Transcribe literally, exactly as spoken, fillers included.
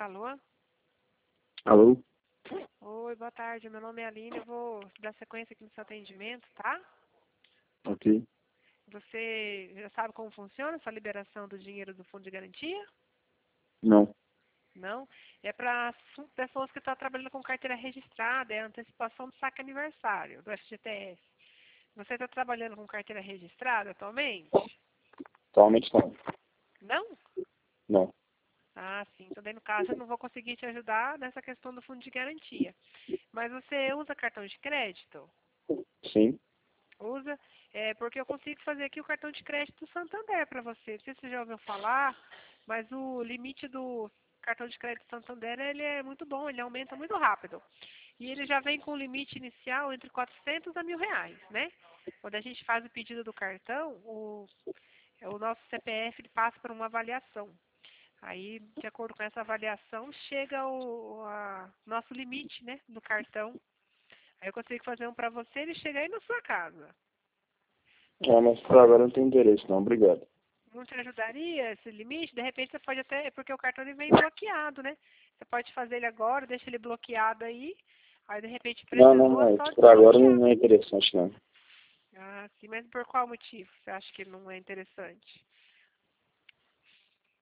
Alô? Alô? Oi, boa tarde. Meu nome é Aline. Eu vou dar sequência aqui no seu atendimento, tá? Ok. Você já sabe como funciona essa liberação do dinheiro do fundo de garantia? Não. Não? É para pessoas que estão trabalhando com carteira registrada, é a antecipação do saque aniversário, do F G T S. Você está trabalhando com carteira registrada atualmente? Atualmente não. Não? Não. Ah, sim. Então, daí, no caso, eu não vou conseguir te ajudar nessa questão do fundo de garantia. Mas você usa cartão de crédito? Sim. Usa? É porque eu consigo fazer aqui o cartão de crédito do Santander para você. Não sei se você já ouviu falar, mas o limite do cartão de crédito Santander, ele é muito bom, ele aumenta muito rápido. E ele já vem com um limite inicial entre quatrocentos a mil reais, né? Quando a gente faz o pedido do cartão, o, o nosso C P F ele passa por uma avaliação. Aí, de acordo com essa avaliação, chega o a, nosso limite, né, do cartão. Aí eu consigo fazer um para você e ele chega aí na sua casa. Ah, mas por agora não tem interesse não. Obrigado. Não te ajudaria esse limite? De repente você pode até, porque o cartão ele vem bloqueado, né? Você pode fazer ele agora, deixa ele bloqueado aí. Aí de repente Não, não, precisou, é não. só Por agora desbloquear. não é interessante não. Ah, sim, mas por qual motivo você acha que não é interessante?